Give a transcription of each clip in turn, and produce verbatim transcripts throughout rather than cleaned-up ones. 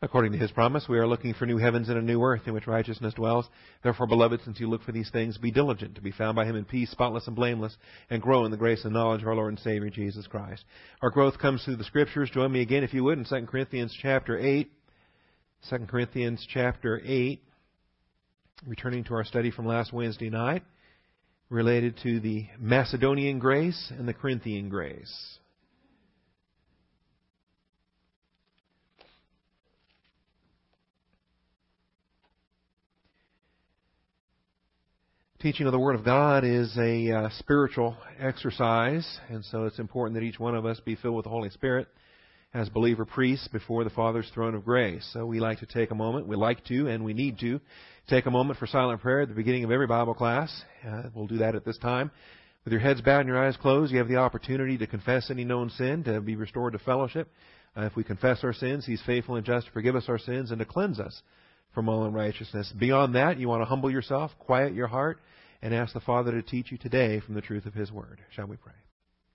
According to His promise, we are looking for new heavens and a new earth in which righteousness dwells. Therefore, beloved, since you look for these things, be diligent to be found by Him in peace, spotless and blameless, and grow in the grace and knowledge of our Lord and Savior, Jesus Christ. Our growth comes through the Scriptures. Join me again, if you would, in Second Corinthians chapter eight. Second Corinthians chapter eight. Returning to our study from last Wednesday night, related to the Macedonian grace and the Corinthian grace. Teaching of the Word of God is a uh, spiritual exercise, and so it's important that each one of us be filled with the Holy Spirit as believer priests before the Father's throne of grace. So we like to take a moment, we like to, and we need to, take a moment for silent prayer at the beginning of every Bible class. Uh, we'll do that at this time. With your heads bowed and your eyes closed, you have the opportunity to confess any known sin, to be restored to fellowship. Uh, if we confess our sins, He's faithful and just to forgive us our sins and to cleanse us from all unrighteousness. Beyond that, you want to humble yourself, quiet your heart, and ask the Father to teach you today from the truth of His Word. Shall we pray?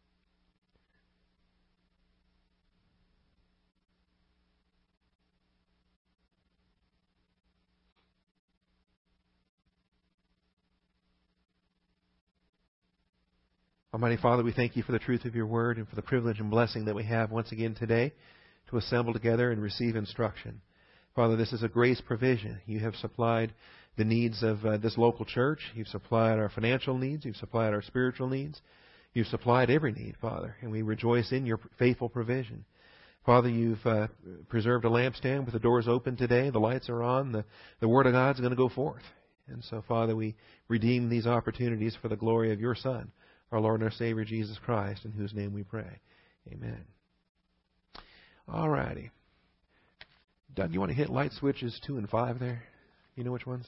Almighty Father, we thank You for the truth of Your Word and for the privilege and blessing that we have once again today to assemble together and receive instruction. Father, this is a grace provision. You have supplied the needs of uh, this local church. You've supplied our financial needs. You've supplied our spiritual needs. You've supplied every need, Father, and we rejoice in Your faithful provision. Father, You've uh, preserved a lampstand with the doors open today. The lights are on. The, the Word of God's going to go forth. And so, Father, we redeem these opportunities for the glory of Your Son, our Lord and our Savior, Jesus Christ, in whose name we pray. Amen. All righty. Doug, you want to hit light switches two and five there? You know which ones?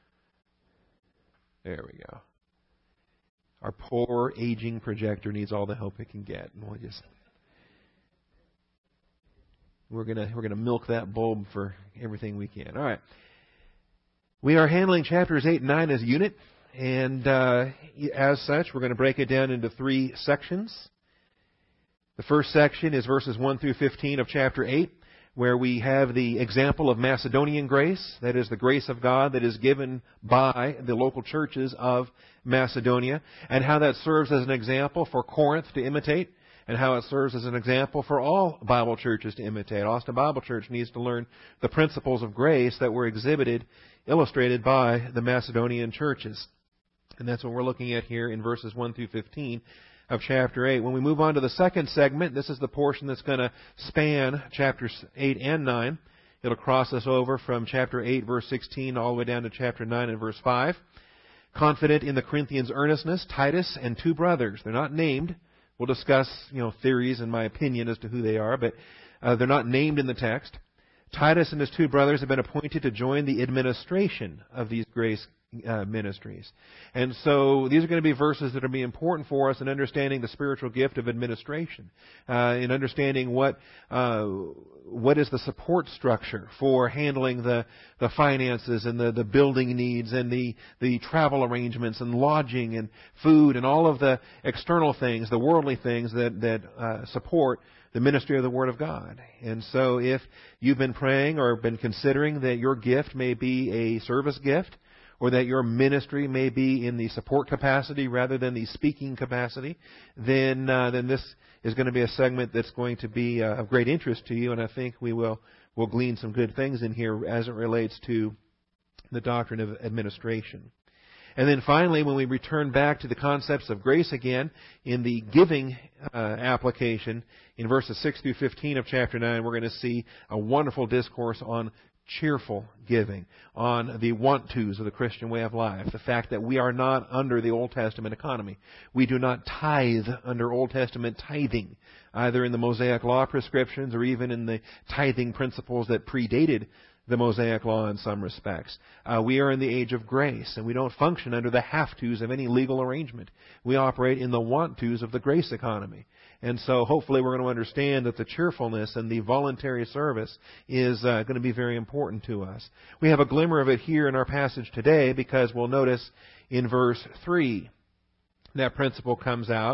There we go. Our poor aging projector needs all the help it can get, and we'll just we're gonna we're gonna milk that bulb for everything we can. All right. We are handling chapters eight and nine as a unit, and uh, as such, we're going to break it down into three sections. The first section is verses one through fifteen of chapter eight, where we have the example of Macedonian grace, that is the grace of God that is given by the local churches of Macedonia, and how that serves as an example for Corinth to imitate, and how it serves as an example for all Bible churches to imitate. Austin Bible Church needs to learn the principles of grace that were exhibited, illustrated by the Macedonian churches. And that's what we're looking at here in verses one through fifteen of chapter eight. When we move on to the second segment, this is the portion that's going to span chapters eight and nine. It'll cross us over from chapter eight, verse sixteen, all the way down to chapter nine and verse five. Confident in the Corinthians' earnestness, Titus and two brothers. They're not named. We'll discuss, you know, theories and my opinion as to who they are, but uh, they're not named in the text. Titus and his two brothers have been appointed to join the administration of these grace uh, ministries. And so these are going to be verses that are be important for us in understanding the spiritual gift of administration, uh, in understanding what uh, what is the support structure for handling the, the finances and the, the building needs and the, the travel arrangements and lodging and food and all of the external things, the worldly things that, that uh, support the ministry of the Word of God. And so if you've been praying or been considering that your gift may be a service gift, or that your ministry may be in the support capacity rather than the speaking capacity, then uh, then this is going to be a segment that's going to be uh, of great interest to you, and I think we will will glean some good things in here as it relates to the doctrine of administration. And then finally, when we return back to the concepts of grace again, in the giving uh, application, in verses six through fifteen of chapter nine, we're going to see a wonderful discourse on cheerful giving, on the want-tos of the Christian way of life, the fact that we are not under the Old Testament economy. We do not tithe under Old Testament tithing, either in the Mosaic Law prescriptions or even in the tithing principles that predated the Mosaic Law in some respects. Uh, we are in the age of grace, and we don't function under the have-tos of any legal arrangement. We operate in the want-tos of the grace economy. And so hopefully we're going to understand that the cheerfulness and the voluntary service is uh, going to be very important to us. We have a glimmer of it here in our passage today because we'll notice in verse three that principle comes out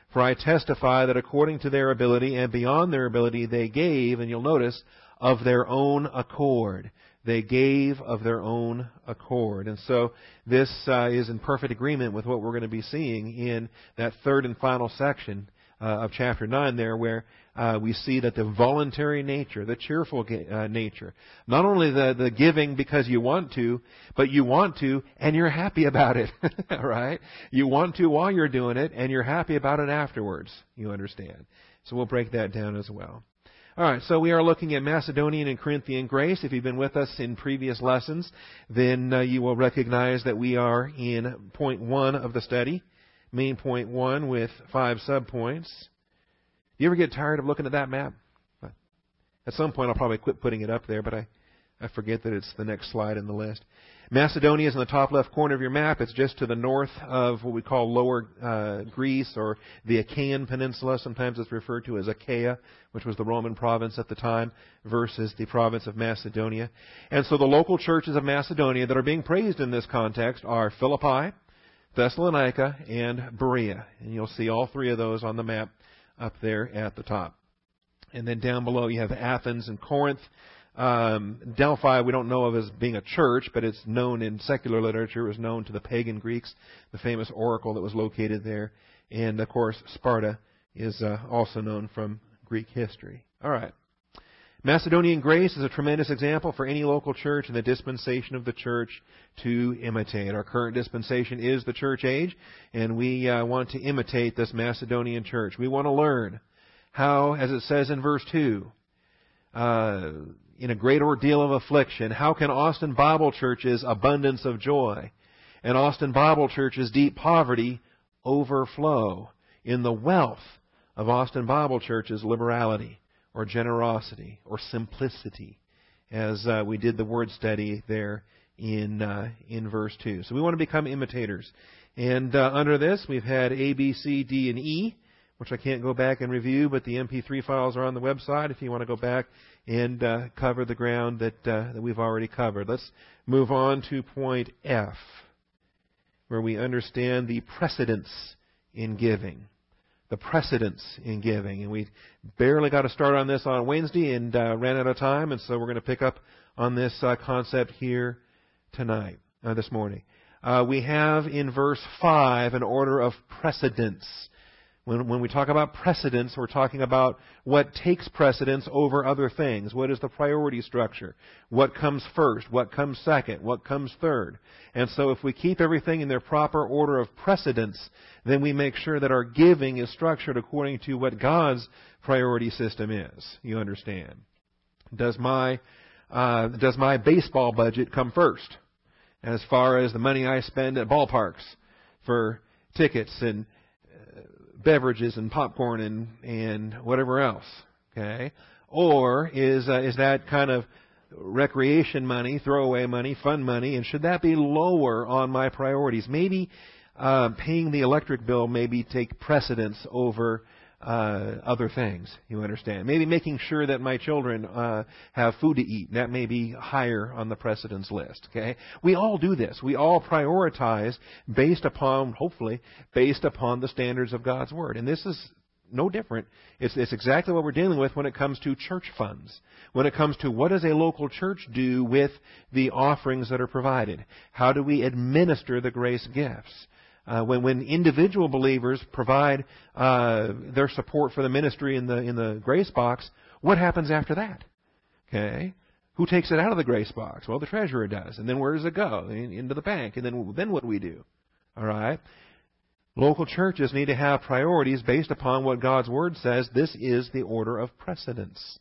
For I testify that according to their ability and beyond their ability they gave, and you'll notice, of their own accord. They gave of their own accord. And so this uh, is in perfect agreement with what we're going to be seeing in that third and final section uh, of chapter nine there, where uh, we see that the voluntary nature, the cheerful uh, nature, not only the, the giving because you want to, but you want to and you're happy about it, right? You want to while you're doing it and you're happy about it afterwards, you understand. So we'll break that down as well. All right, so we are looking at Macedonian and Corinthian grace. If you've been with us in previous lessons, then uh, you will recognize that we are in point one of the study, main point one with five subpoints. Do you ever get tired of looking at that map? At some point I'll probably quit putting it up there, but I, I forget that it's the next slide in the list. Macedonia is in the top left corner of your map. It's just to the north of what we call Lower uh, Greece, or the Achaean Peninsula. Sometimes it's referred to as Achaia, which was the Roman province at the time, versus the province of Macedonia. And so the local churches of Macedonia that are being praised in this context are Philippi, Thessalonica, and Berea. And you'll see all three of those on the map up there at the top. And then down below you have Athens and Corinth. Um, Delphi we don't know of as being a church, but it's known in secular literature. It was known to the pagan Greeks, the famous oracle that was located there. And, of course, Sparta is uh, also known from Greek history. All right. Macedonian grace is a tremendous example for any local church and the dispensation of the church to imitate. Our current dispensation is the church age, and we uh, want to imitate this Macedonian church. We want to learn how, as it says in verse two, uh, in a great ordeal of affliction, how can Austin Bible Church's abundance of joy and Austin Bible Church's deep poverty overflow in the wealth of Austin Bible Church's liberality or generosity or simplicity, as uh, we did the word study there in uh, in verse two. So we want to become imitators. And uh, under this, we've had A, B, C, D, and E, which I can't go back and review, but the M P three files are on the website if you want to go back and uh, cover the ground that uh, that we've already covered. Let's move on to point F, where we understand the precedence in giving. The precedence in giving. And we barely got to start on this on Wednesday and uh, ran out of time, and so we're going to pick up on this uh, concept here tonight, uh, this morning. Uh, we have in verse five an order of precedence. When, when we talk about precedence, we're talking about what takes precedence over other things. What is the priority structure? What comes first? What comes second? What comes third? And so if we keep everything in their proper order of precedence, then we make sure that our giving is structured according to what God's priority system is. You understand? Does my, uh, does my baseball budget come first as far as the money I spend at ballparks for tickets and beverages and popcorn and, and whatever else, okay? Or is uh, is that kind of recreation money, throwaway money, fun money, and should that be lower on my priorities? Maybe uh, paying the electric bill maybe take precedence over uh, other things, you understand. Maybe making sure that my children uh, have food to eat. That may be higher on the precedence list, okay? We all do this. We all prioritize based upon, hopefully, based upon the standards of God's Word. And this is no different. It's, it's exactly what we're dealing with when it comes to church funds. When it comes to what does a local church do with the offerings that are provided? How do we administer the grace gifts? Uh, when, when individual believers provide uh, their support for the ministry in the in the grace box, what happens after that? Okay, who takes it out of the grace box? Well, the treasurer does, and then where does it go? In, into the bank, and then then what do we do? All right. Local churches need to have priorities based upon what God's Word says. This is the order of precedence,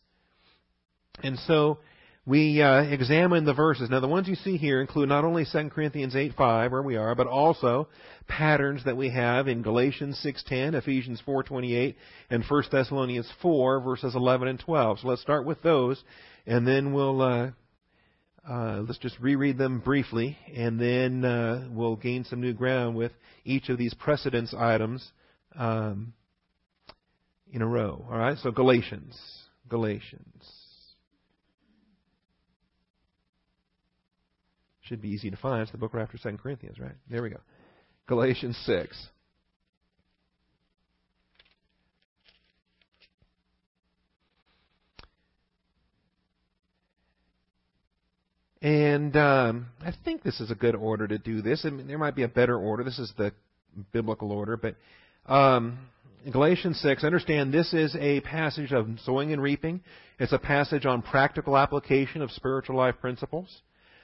and so we uh, examine the verses. Now, the ones you see here include not only Second Corinthians eight five, where we are, but also patterns that we have in Galatians six ten, Ephesians four twenty-eight, and First Thessalonians four, verses eleven and twelve. So let's start with those, and then we'll uh, uh, let's just reread them briefly, and then uh, we'll gain some new ground with each of these precedence items um, in a row. All right. So Galatians, Galatians. Should be easy to find. It's the book right after Second Corinthians, right? There we go. Galatians six. And um, I think this is a good order to do this. I mean, there might be a better order. This is the biblical order. But um, Galatians six, understand this is a passage of sowing and reaping. It's a passage on practical application of spiritual life principles.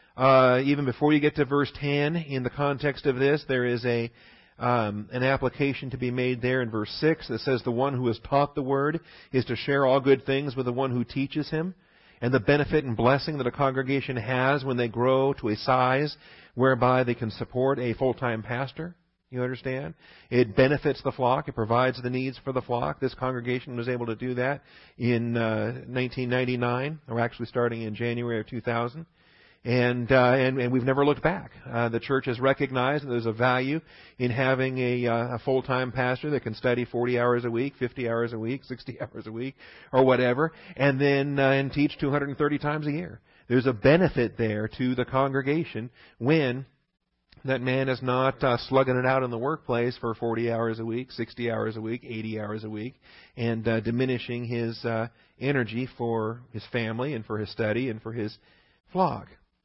Uh, even before you get to verse ten, in the context of this, there is a um, an application to be made there in verse six that says the one who is taught the word is to share all good things with the one who teaches him. And the benefit and blessing that a congregation has when they grow to a size whereby they can support a full-time pastor. You understand? It benefits the flock. It provides the needs for the flock. This congregation was able to do that in uh, nineteen ninety-nine, or actually starting in January of two thousand. And, uh, and and we've never looked back. Uh, the church has recognized that there's a value in having a, uh, a full-time pastor that can study forty hours a week, fifty hours a week, sixty hours a week, or whatever, and then uh, and teach two hundred thirty times a year. There's a benefit there to the congregation when that man is not uh, slugging it out in the workplace for forty hours a week, sixty hours a week, eighty hours a week, and uh, diminishing his uh, energy for his family and for his study and for his flock.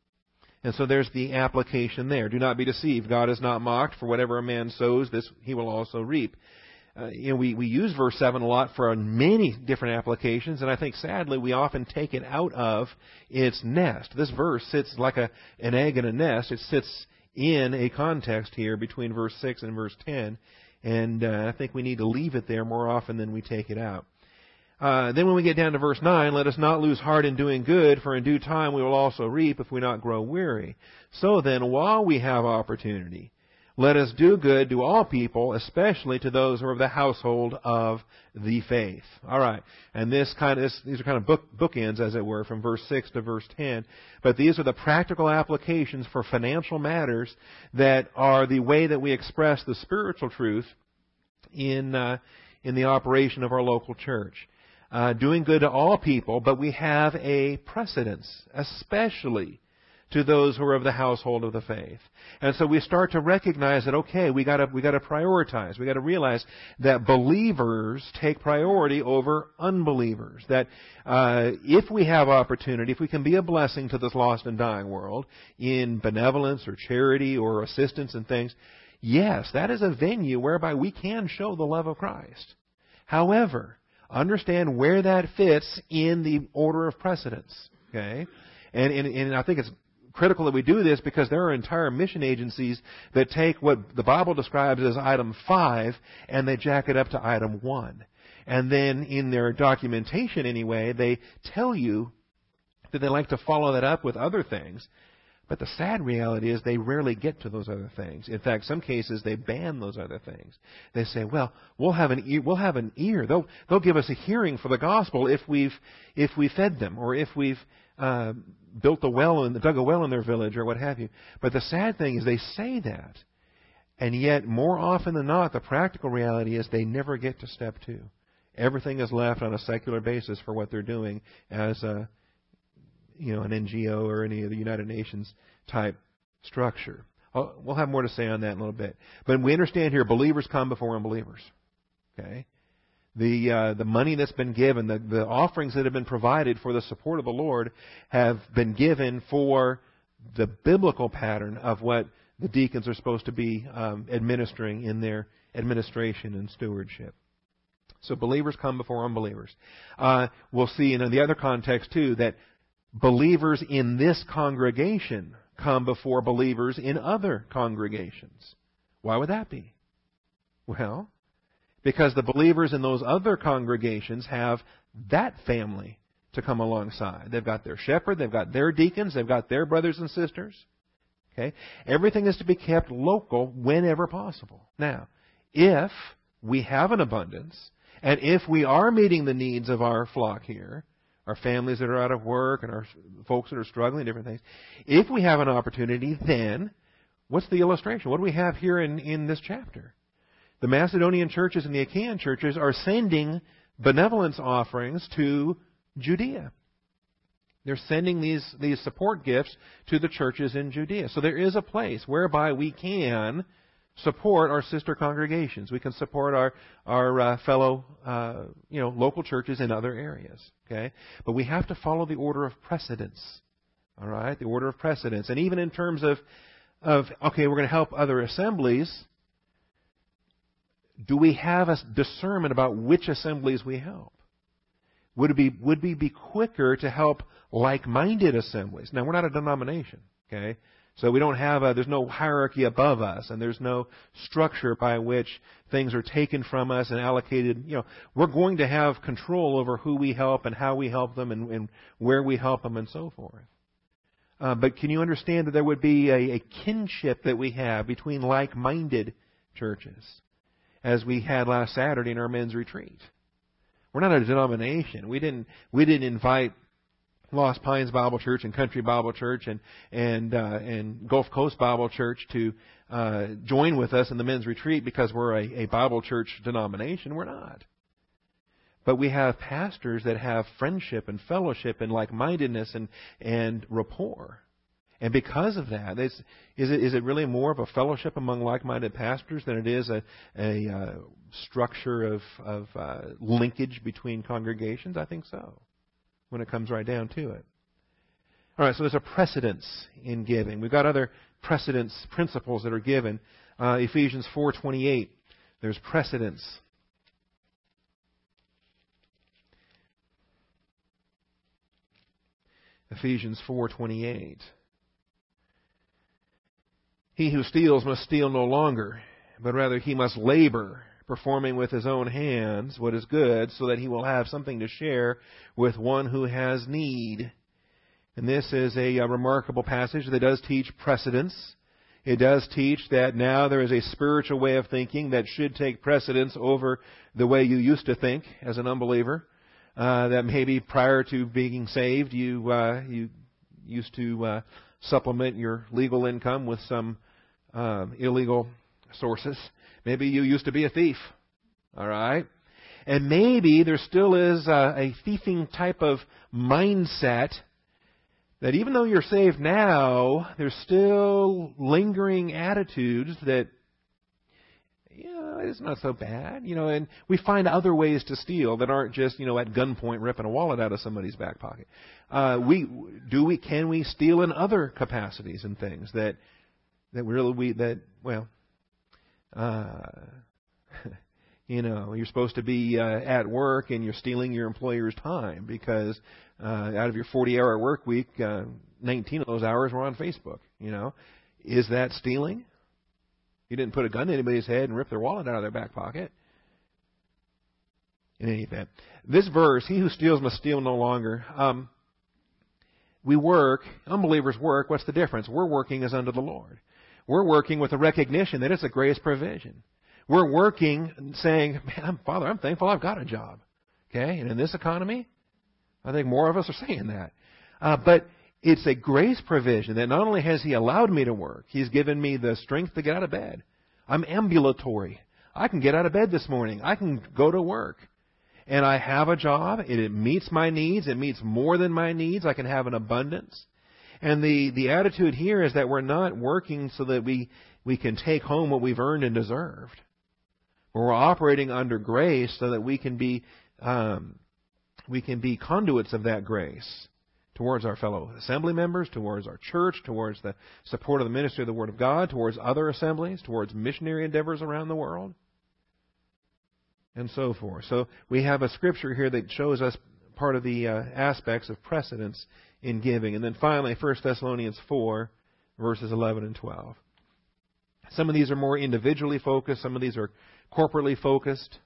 And so there's the application there. Do not be deceived. God is not mocked. For whatever a man sows, this he will also reap. Uh, you know, we, we use verse seven a lot for many different applications, and I think sadly we often take it out of its nest. This verse sits like a an egg in a nest. It sits in a context here between verse six and verse ten, and uh, I think we need to leave it there more often than we take it out. Uh, then when we get down to verse nine, let us not lose heart in doing good, for in due time we will also reap if we not grow weary. So then, while we have opportunity, let us do good to all people, especially to those who are of the household of the faith. All right, and this kind of this, these are kind of book, bookends, as it were, from verse six to verse ten. But these are the practical applications for financial matters that are the way that we express the spiritual truth in uh, in the operation of our local church. Uh, doing good to all people, but we have a precedence, especially to those who are of the household of the faith. And so we start to recognize that, okay, we gotta, we gotta prioritize. We gotta realize that believers take priority over unbelievers. That, uh, if we have opportunity, if we can be a blessing to this lost and dying world in benevolence or charity or assistance and things, yes, that is a venue whereby we can show the love of Christ. However, understand where that fits in the order of precedence, okay? And, and, and I think it's critical that we do this because there are entire mission agencies that take what the Bible describes as item five and they jack it up to item one. And then in their documentation anyway, they tell you that they like to follow that up with other things. But the sad reality is they rarely get to those other things. In fact, some cases they ban those other things. They say, "Well, we'll have an ear. We'll have an ear. They'll they'll give us a hearing for the gospel if we've if we fed them or if we've uh, built a well and dug a well in their village or what have you." But the sad thing is they say that, and yet more often than not, the practical reality is they never get to step two. Everything is left on a secular basis for what they're doing as a you know, an N G O or any of the United Nations type structure. We'll have more to say on that in a little bit. But we understand here, believers come before unbelievers. Okay? The uh, the money that's been given, the, the offerings that have been provided for the support of the Lord have been given for the biblical pattern of what the deacons are supposed to be um, administering in their administration and stewardship. So believers come before unbelievers. Uh, we'll see in the other context, too, that believers in this congregation come before believers in other congregations. Why would that be? Well, because the believers in those other congregations have that family to come alongside. They've got their shepherd, they've got their deacons, they've got their brothers and sisters. Okay? Everything is to be kept local whenever possible. Now, if we have an abundance, and if we are meeting the needs of our flock here, our families that are out of work and our folks that are struggling, different things. If we have an opportunity, then what's the illustration? What do we have here in, in this chapter? The Macedonian churches and the Achaean churches are sending benevolence offerings to Judea. They're sending these, these support gifts to the churches in Judea. So there is a place whereby we can support our sister congregations. We can support our our uh, fellow, uh, you know, local churches in other areas. Okay, but we have to follow the order of precedence. All right, the order of precedence. And even in terms of, of okay, we're going to help other assemblies, do we have a discernment about which assemblies we help? Would it be, would we be quicker to help like-minded assemblies? Now, we're not a denomination, okay? So we don't have a, there's no hierarchy above us, and there's no structure by which things are taken from us and allocated. You know, we're going to have control over who we help and how we help them and, and where we help them and so forth. Uh, but can you understand that there would be a, a kinship that we have between like-minded churches, as we had last Saturday in our men's retreat? We're not a denomination. We didn't we didn't invite Lost Pines Bible Church and Country Bible Church and and uh, and Gulf Coast Bible Church to uh, join with us in the men's retreat because we're a, a Bible church denomination. We're not. But we have pastors that have friendship and fellowship and like-mindedness and, and rapport. And because of that, is, is, it, is it really more of a fellowship among like-minded pastors than it is a, a uh, structure of, of uh, linkage between congregations? I think so, when it comes right down to it. All right, so there's a precedence in giving. We've got other precedence principles that are given. Uh, Ephesians four twenty-eight, there's precedence. Ephesians four twenty-eight. He who steals must steal no longer, but rather he must labor, performing with his own hands what is good, so that he will have something to share with one who has need. And this is a, a remarkable passage that does teach precedence. It does teach that now there is a spiritual way of thinking that should take precedence over the way you used to think as an unbeliever. Uh, that maybe prior to being saved, you uh, you used to uh, supplement your legal income with some uh, illegal sources. Maybe you used to be a thief, all right? And maybe there still is a, a thieving type of mindset that even though you're saved now, there's still lingering attitudes that, yeah, it's not so bad, you know, and we find other ways to steal that aren't just, you know, at gunpoint ripping a wallet out of somebody's back pocket. Uh, we do we can we steal in other capacities and things that that really we that well, uh, you know, you're supposed to be uh, at work and you're stealing your employer's time because uh, out of your forty-hour work week, uh, nineteen of those hours were on Facebook. You know, is that stealing? You didn't put a gun to anybody's head and rip their wallet out of their back pocket. In any event, this verse, he who steals must steal no longer. Um, we work, unbelievers work, what's the difference? We're working as unto the Lord. We're working with a recognition that it's a grace provision. We're working saying, man, Father, I'm thankful I've got a job. Okay, and in this economy, I think more of us are saying that. Uh, but it's a grace provision that not only has He allowed me to work, He's given me the strength to get out of bed. I'm ambulatory. I can get out of bed this morning. I can go to work. And I have a job. It, it meets my needs. It meets more than my needs. I can have an abundance. And the, the attitude here is that we're not working so that we, we can take home what we've earned and deserved. We're operating under grace so that we can be um, we can be conduits of that grace towards our fellow assembly members, towards our church, towards the support of the ministry of the Word of God, towards other assemblies, towards missionary endeavors around the world, and so forth. So we have a scripture here that shows us part of the uh, aspects of precedence in giving. And then finally, First Thessalonians four, verses eleven and twelve. Some of these are more individually focused. Some of these are corporately focused.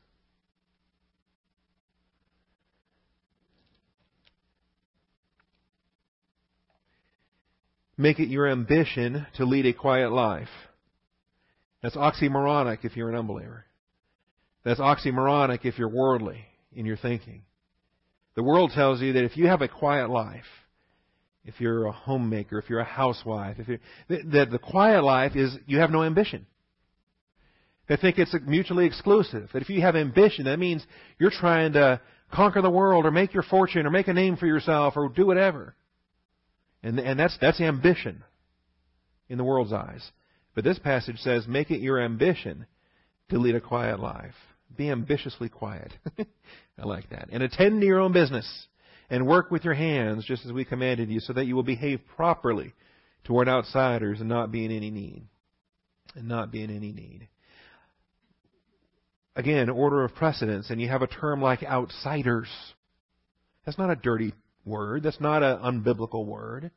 Make it your ambition to lead a quiet life. That's oxymoronic if you're an unbeliever. That's oxymoronic if you're worldly in your thinking. The world tells you that if you have a quiet life, if you're a homemaker, if you're a housewife, if you're, that the quiet life is you have no ambition. They think it's mutually exclusive. That if you have ambition, that means you're trying to conquer the world or make your fortune or make a name for yourself or do whatever. And, and that's, that's ambition in the world's eyes. But this passage says, make it your ambition to lead a quiet life. Be ambitiously quiet. I like that. And attend to your own business. and work with your hands just as we commanded you, so that you will behave properly toward outsiders and not be in any need. And not be in any need. Again, order of precedence, and you have a term like outsiders. That's not a dirty word. That's not an unbiblical word.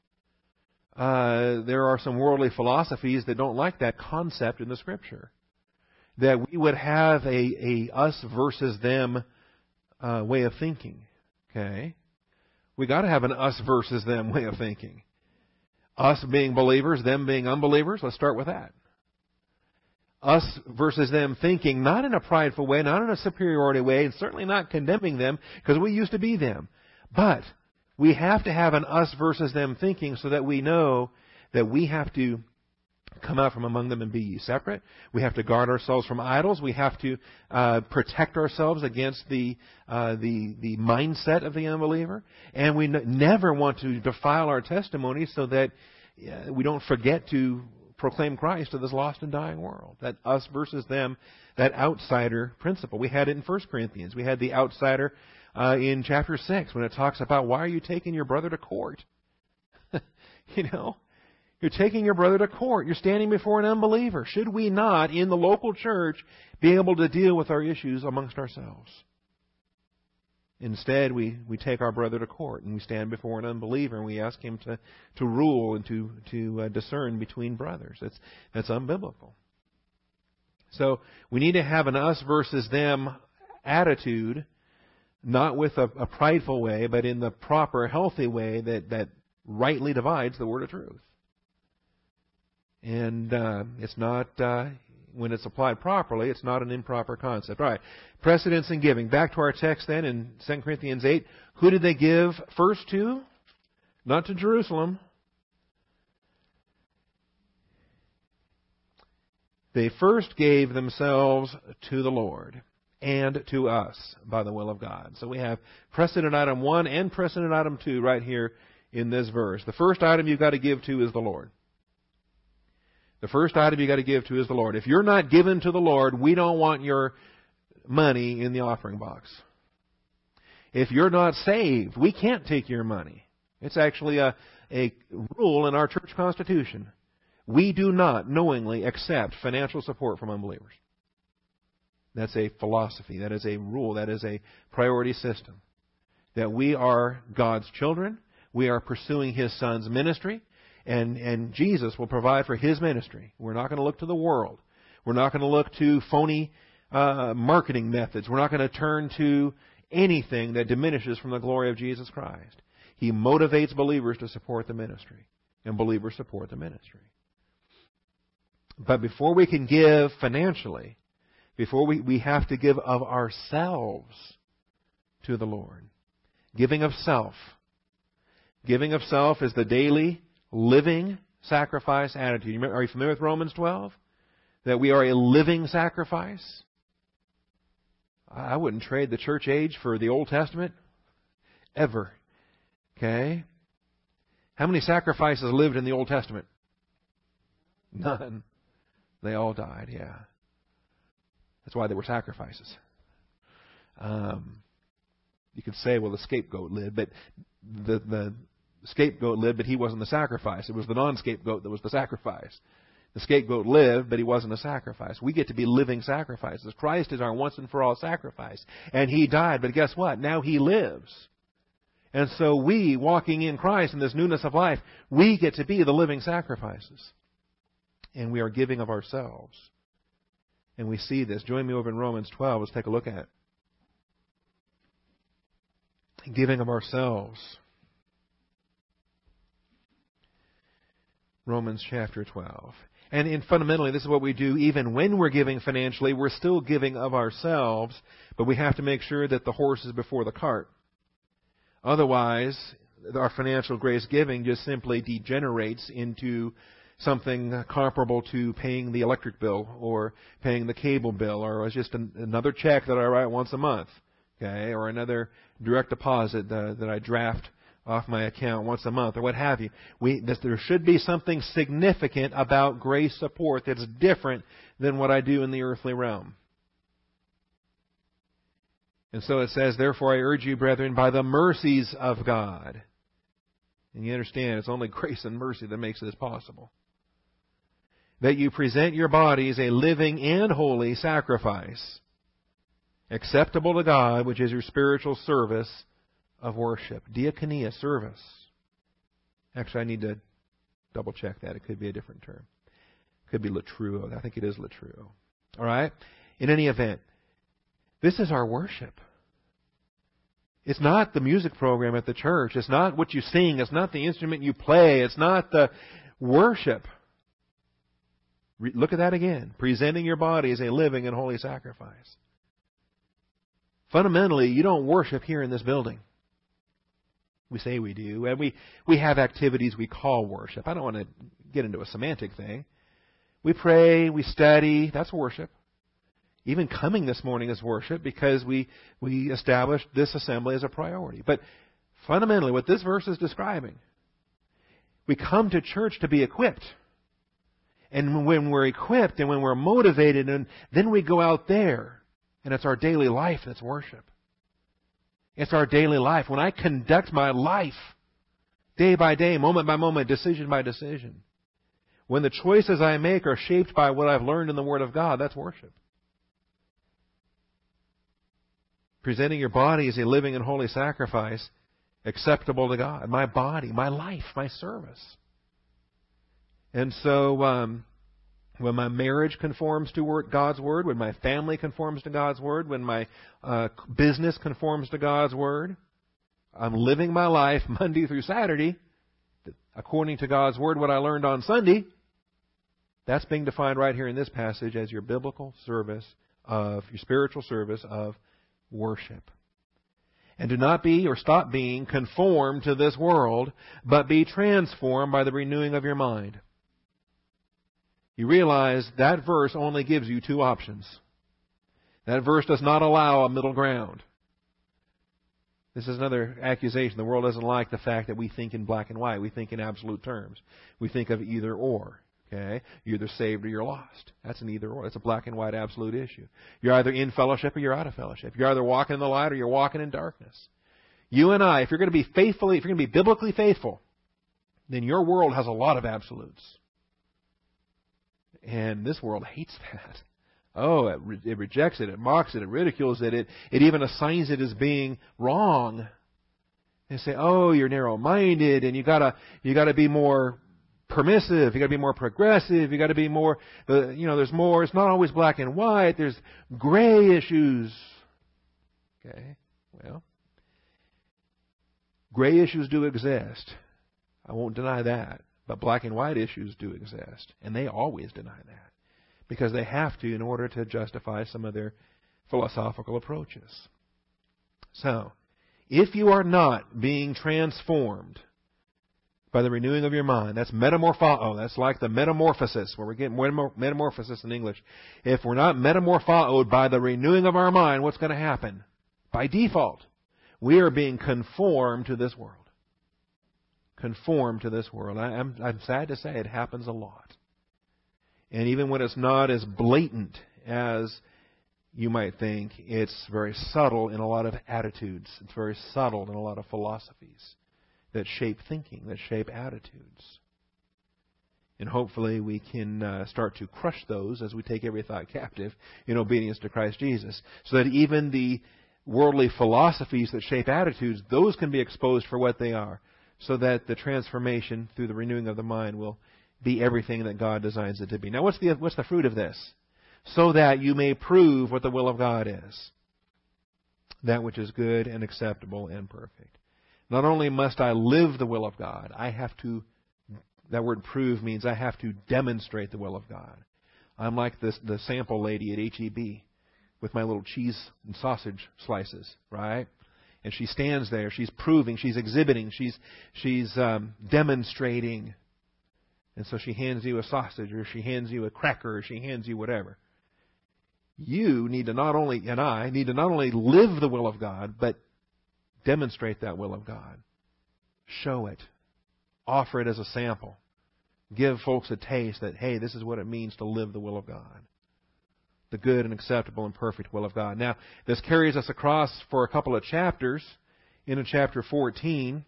Uh, there are some worldly philosophies that don't like that concept in the Scripture. That we would have a, a us versus them uh, way of thinking. Okay? We got to have an us versus them way of thinking. Us being believers, them being unbelievers. Let's start with that. Us versus them thinking, not in a prideful way, not in a superiority way, and certainly not condemning them, because we used to be them. But we have to have an us versus them thinking so that we know that we have to come out from among them and be ye separate. We have to guard ourselves from idols. We have to uh, protect ourselves against the, uh, the the mindset of the unbeliever. And we n- never want to defile our testimony so that uh, we don't forget to proclaim Christ to this lost and dying world. That us versus them, that outsider principle. We had it in First Corinthians. We had the outsider uh, in chapter six when it talks about, why are you taking your brother to court? You know, you're taking your brother to court. You're standing before an unbeliever. Should we not, in the local church, be able to deal with our issues amongst ourselves? Instead, we, we take our brother to court and we stand before an unbeliever and we ask him to, to rule and to, to uh, discern between brothers. That's, that's unbiblical. So we need to have an us versus them attitude, not with a, a prideful way, but in the proper, healthy way that, that rightly divides the word of truth. And uh, it's not... Uh, when it's applied properly, it's not an improper concept. All right, precedence in giving. Back to our text then in Second Corinthians eight. Who did they give first to? Not to Jerusalem. They first gave themselves to the Lord and to us by the will of God. So we have precedent item one and precedent item two right here in this verse. The first item you've got to give to is the Lord. The first item you got to give to is the Lord. If you're not given to the Lord, we don't want your money in the offering box. If you're not saved, we can't take your money. It's actually a, a rule in our church constitution. We do not knowingly accept financial support from unbelievers. That's a philosophy. That is a rule. That is a priority system. That we are God's children. We are pursuing His Son's ministry. And, and Jesus will provide for His ministry. We're not going to look to the world. We're not going to look to phony uh, marketing methods. We're not going to turn to anything that diminishes from the glory of Jesus Christ. He motivates believers to support the ministry. And believers support the ministry. But before we can give financially, before we, we have to give of ourselves to the Lord. Giving of self. Giving of self is the daily living sacrifice attitude. Are you familiar with Romans twelve? That we are a living sacrifice? I wouldn't trade the church age for the Old Testament. Ever. Okay? How many sacrifices lived in the Old Testament? None. They all died, yeah. That's why they were sacrifices. Um, you could say, well, the scapegoat lived, but the the scapegoat lived, but he wasn't the sacrifice. It was the non-scapegoat that was the sacrifice. The scapegoat lived, but he wasn't a sacrifice. We get to be living sacrifices. Christ is our once and for all sacrifice. And He died, but guess what? Now He lives. And so we, walking in Christ in this newness of life, we get to be the living sacrifices. And we are giving of ourselves. And we see this. Join me over in Romans twelve. Let's take a look at it. Giving of ourselves. Romans chapter twelve. And in fundamentally, this is what we do. Even when we're giving financially, we're still giving of ourselves, but we have to make sure that the horse is before the cart. Otherwise, our financial grace giving just simply degenerates into something comparable to paying the electric bill or paying the cable bill, or it's just an, another check that I write once a month, okay, or another direct deposit that, that I draft off my account once a month, or what have you. We, this, there should be something significant about grace support that's different than what I do in the earthly realm. And so it says, therefore I urge you, brethren, by the mercies of God. And you understand, it's only grace and mercy that makes this possible. That you present your bodies a living and holy sacrifice, acceptable to God, which is your spiritual service of worship. Diakonia, service. Actually, I need to double check that. It could be a different term. It could be latruo. I think it is latruo. All right? In any event, this is our worship. It's not the music program at the church. It's not what you sing. It's not the instrument you play. It's not the worship. Re- look at that again. Presenting your body as a living and holy sacrifice. Fundamentally, you don't worship here in this building. We say we do. And we, we have activities we call worship. I don't want to get into a semantic thing. We pray, we study. That's worship. Even coming this morning is worship because we, we established this assembly as a priority. But fundamentally, what this verse is describing, we come to church to be equipped. And when we're equipped and when we're motivated, and then we go out there, and it's our daily life that's worship. It's our daily life. When I conduct my life day by day, moment by moment, decision by decision, when the choices I make are shaped by what I've learned in the Word of God, that's worship. Presenting your body as a living and holy sacrifice acceptable to God. My body, my life, my service. And so um, when my marriage conforms to God's Word, when my family conforms to God's Word, when my uh, business conforms to God's Word, I'm living my life Monday through Saturday according to God's Word, what I learned on Sunday. That's being defined right here in this passage as your biblical service of, your spiritual service of worship. And do not be or stop being conformed to this world, but be transformed by the renewing of your mind. You realize that verse only gives you two options. That verse does not allow a middle ground. This is another accusation. The world doesn't like the fact that we think in black and white. We think in absolute terms. We think of either or. Okay? You're either saved or you're lost. That's an either or. It's a black and white absolute issue. You're either in fellowship or you're out of fellowship. You're either walking in the light or you're walking in darkness. You and I, if you're going to be faithfully, if you're going to be biblically faithful, then your world has a lot of absolutes. And this world hates that. Oh, it, re- it rejects it, it mocks it, it ridicules it, it, it even assigns it as being wrong. They say, oh, you're narrow-minded, and you gotta, you gotta be more permissive, you got to be more progressive, you got to be more, uh, you know, there's more, it's not always black and white, there's gray issues. Okay, well, gray issues do exist. I won't deny that. But black and white issues do exist. And they always deny that. Because they have to in order to justify some of their philosophical approaches. So, if you are not being transformed by the renewing of your mind, that's metamorpho. That's like the metamorphosis, where we're getting metamorphosis in English. If we're not metamorphoed by the renewing of our mind, what's going to happen? By default, we are being conformed to this world. Conformed to this world. I, I'm, I'm sad to say it happens a lot. And even when it's not as blatant as you might think, it's very subtle in a lot of attitudes. It's very subtle in a lot of philosophies that shape thinking, that shape attitudes. And hopefully we can uh, start to crush those as we take every thought captive in obedience to Christ Jesus. So that even the worldly philosophies that shape attitudes, those can be exposed for what they are. So that the transformation through the renewing of the mind will be everything that God designs it to be. Now, what's the what's the fruit of this? So that you may prove what the will of God is. That which is good and acceptable and perfect. Not only must I live the will of God, I have to, that word prove means I have to demonstrate the will of God. I'm like this the sample lady at H E B with my little cheese and sausage slices, right? And she stands there. She's proving. She's exhibiting. She's she's um, demonstrating. And so she hands you a sausage, or she hands you a cracker, or she hands you whatever. You need to not only, and I need to not only live the will of God, but demonstrate that will of God. Show it. Offer it as a sample. Give folks a taste that, hey, this is what it means to live the will of God. the good and acceptable and perfect will of God. Now, this carries us across for a couple of chapters into chapter fourteen.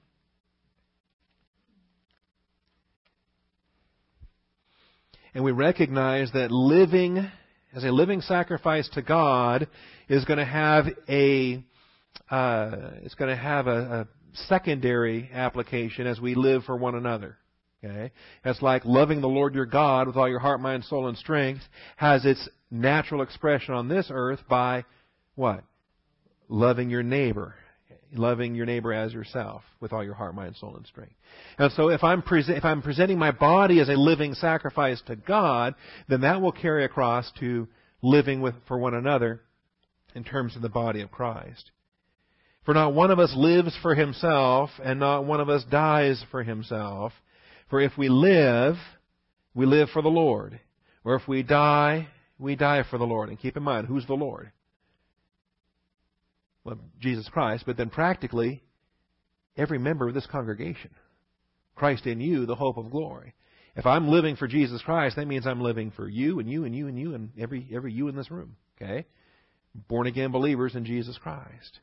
And we recognize that living as a living sacrifice to God is going to have a uh, it's going to have a, a secondary application as we live for one another. Okay, that's like loving the Lord your God with all your heart, mind, soul, and strength has its natural expression on this earth by what? Loving your neighbor. Loving your neighbor as yourself with all your heart, mind, soul, and strength. And so if I'm, pre- if I'm presenting my body as a living sacrifice to God, then that will carry across to living with for one another in terms of the body of Christ. For not one of us lives for himself, and not one of us dies for himself. For if we live, we live for the Lord. Or if we die, we die for the Lord. And keep in mind, who's the Lord? Well, Jesus Christ, but then practically every member of this congregation. Christ in you, the hope of glory. If I'm living for Jesus Christ, that means I'm living for you and you and you and you and every every you in this room. Okay? Born again believers in Jesus Christ.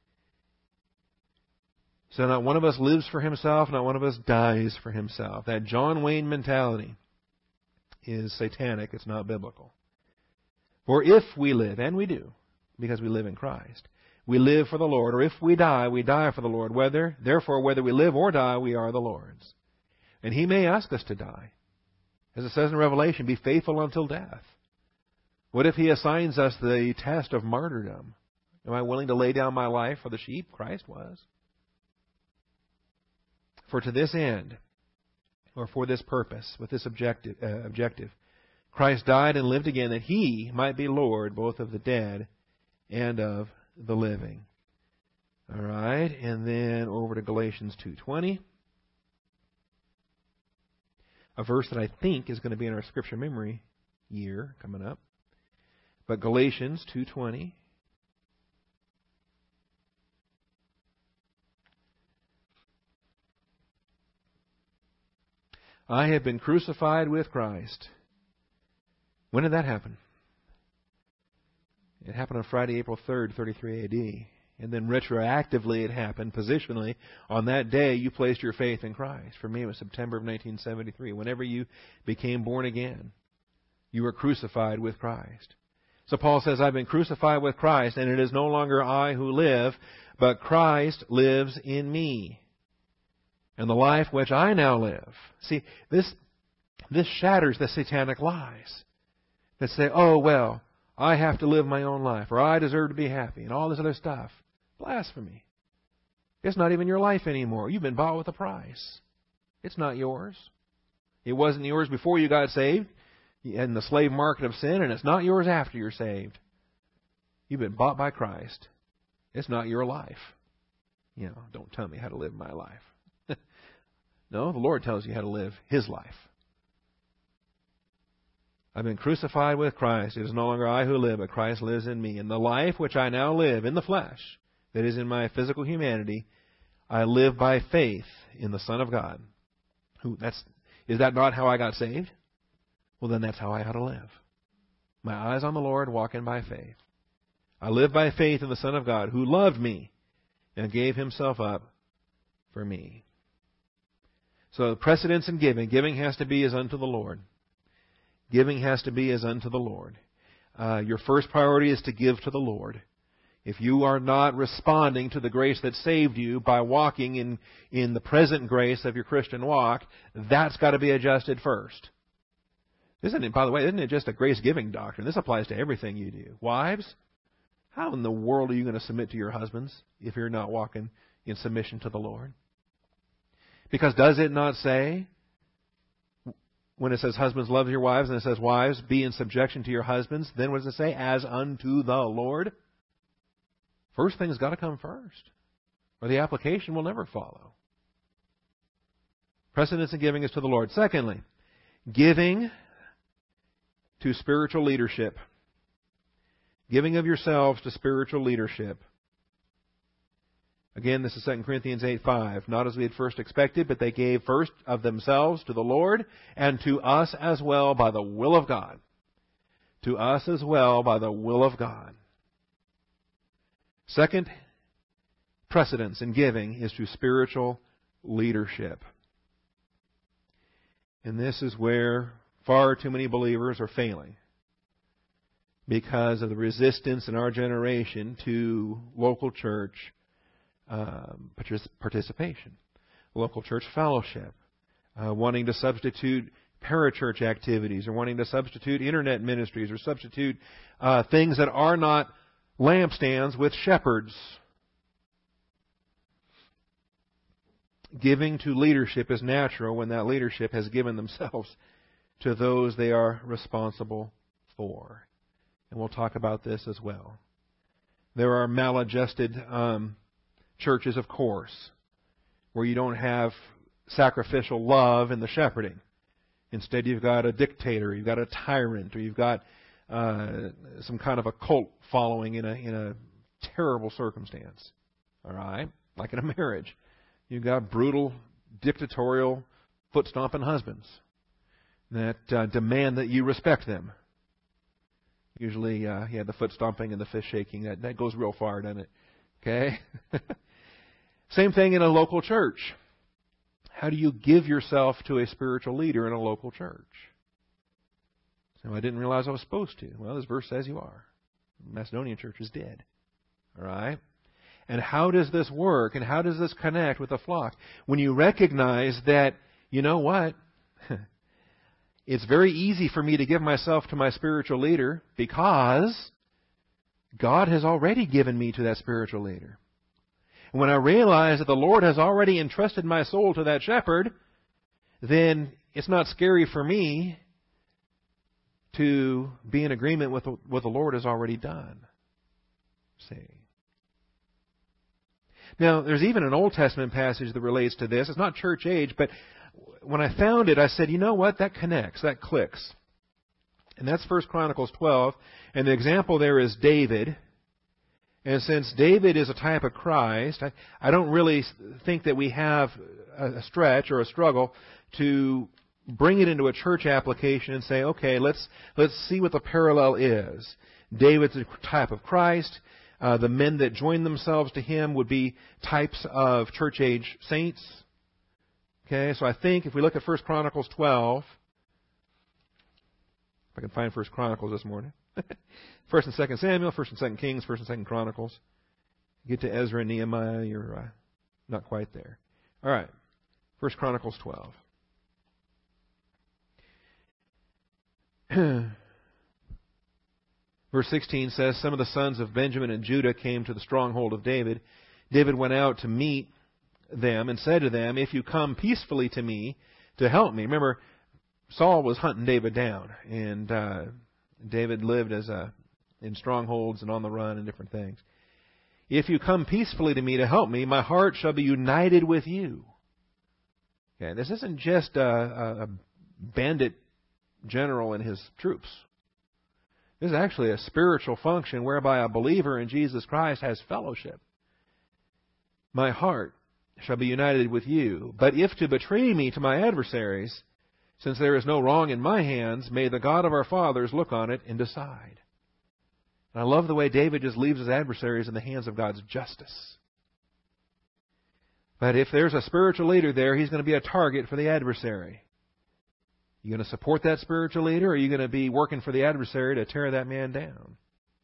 So not one of us lives for himself, not one of us dies for himself. That John Wayne mentality is satanic, it's not biblical. For if we live, and we do, because we live in Christ, we live for the Lord, or if we die, we die for the Lord. Whether, therefore, whether we live or die, we are the Lord's. And He may ask us to die. As it says in Revelation, be faithful until death. What if He assigns us the test of martyrdom? Am I willing to lay down my life for the sheep? Christ was. For to this end, or for this purpose, with this objective, uh, objective, Christ died and lived again, that He might be Lord both of the dead and of the living. All right, and then over to Galatians two twenty, a verse that I think is going to be in our scripture memory year coming up. But Galatians two twenty. I have been crucified with Christ. When did that happen? It happened on Friday, April third, thirty-three A D. And then retroactively it happened, positionally, on that day you placed your faith in Christ. For me, it was September of nineteen seventy-three. Whenever you became born again, you were crucified with Christ. So Paul says, I've been crucified with Christ, and it is no longer I who live, but Christ lives in me. And the life which I now live. See, this, this shatters the satanic lies that say, oh, well, I have to live my own life, or I deserve to be happy, and all this other stuff. Blasphemy. It's not even your life anymore. You've been bought with a price. It's not yours. It wasn't yours before you got saved in the slave market of sin, and it's not yours after you're saved. You've been bought by Christ. It's not your life. You know, don't tell me how to live my life. No, the Lord tells you how to live His life. I've been crucified with Christ. It is no longer I who live, but Christ lives in me. And the life which I now live in the flesh, that is in my physical humanity, I live by faith in the Son of God. Who? That's is that not how I got saved? Well, then that's how I ought to live. My eyes on the Lord, walking by faith. I live by faith in the Son of God, who loved me and gave Himself up for me. So precedence in giving. Giving has to be as unto the Lord. Giving has to be as unto the Lord. Uh, your first priority is to give to the Lord. If you are not responding to the grace that saved you by walking in, in the present grace of your Christian walk, that's got to be adjusted first. Isn't it, by the way, isn't it just a grace-giving doctrine? This applies to everything you do. Wives, how in the world are you going to submit to your husbands if you're not walking in submission to the Lord? Because does it not say, when it says husbands love your wives, and it says wives be in subjection to your husbands, then what does it say? As unto the Lord. First thing's got to come first, or the application will never follow. Precedence in giving is to the Lord. Secondly, giving to spiritual leadership. Giving of yourselves to spiritual leadership. Again, this is Second Corinthians eight five. Not as we had first expected, but they gave first of themselves to the Lord and to us as well by the will of God, to us as well by the will of God. Second precedence in giving is to spiritual leadership. And this is where far too many believers are failing because of the resistance in our generation to local church um, participation, local church fellowship, uh, wanting to substitute parachurch activities or wanting to substitute internet ministries or substitute uh, things that are not lampstands with shepherds. Giving to leadership is natural when that leadership has given themselves to those they are responsible for. And we'll talk about this as well. There are maladjusted um, churches, of course, where you don't have sacrificial love in the shepherding. Instead, you've got a dictator, you've got a tyrant, or you've got uh, some kind of a cult following in a in a terrible circumstance. All right, like in a marriage, you've got brutal, dictatorial, foot-stomping husbands that uh, demand that you respect them. Usually, uh, yeah, the foot stomping and the fist shaking, that, that goes real far, doesn't it? Okay? Same thing in a local church. How do you give yourself to a spiritual leader in a local church? So I didn't realize I was supposed to. Well, this verse says you are. The Macedonian church is dead. All right? And how does this work? And how does this connect with the flock? When you recognize that, you know what? It's very easy for me to give myself to my spiritual leader because God has already given me to that spiritual leader. And when I realize that the Lord has already entrusted my soul to that shepherd, then it's not scary for me to be in agreement with what the Lord has already done. See. Now, there's even an Old Testament passage that relates to this. It's not church age, but when I found it, I said, you know what? That connects. That clicks. And that's First Chronicles twelve. And the example there is David. And since David is a type of Christ, I, I don't really think that we have a, a stretch or a struggle to bring it into a church application and say, okay, let's let's see what the parallel is. David's a type of Christ. Uh, the men that join themselves to him would be types of church-age saints. Okay, so I think if we look at First Chronicles twelve, if I can find First Chronicles this morning, First and Second Samuel, First and Second Kings, First and Second Chronicles, get to Ezra and Nehemiah, you're uh, not quite there. All right, First Chronicles twelve. Verse sixteen says, some of the sons of Benjamin and Judah came to the stronghold of David. David went out to meet them and said to them, if you come peacefully to me to help me. Remember, Saul was hunting David down, and uh, David lived as a in strongholds and on the run and different things. If you come peacefully to me to help me, my heart shall be united with you. Okay, this isn't just a, a, a bandit general and his troops. This is actually a spiritual function whereby a believer in Jesus Christ has fellowship. My heart shall be united with you. But if to betray me to my adversaries, since there is no wrong in my hands, may the God of our fathers look on it and decide. And I love the way David just leaves his adversaries in the hands of God's justice. But if there's a spiritual leader there, he's going to be a target for the adversary. You going to support that spiritual leader, or are you going to be working for the adversary to tear that man down?